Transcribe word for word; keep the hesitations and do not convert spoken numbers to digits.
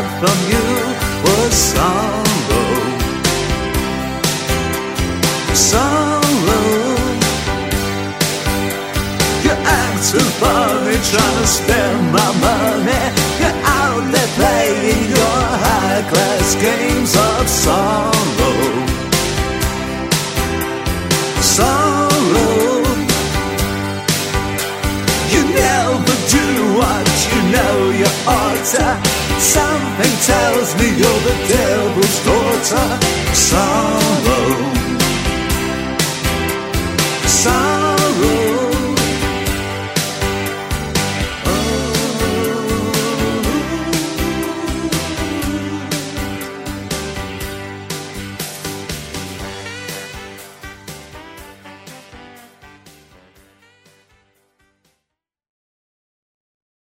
got from you was sorrow. Sorrow. You act too funny trying to spend my money. You're out there playing your high-class games of sorrow. Sorrow. You never do what you know you ought to. Something tells me you're the devil's daughter. Sorrow.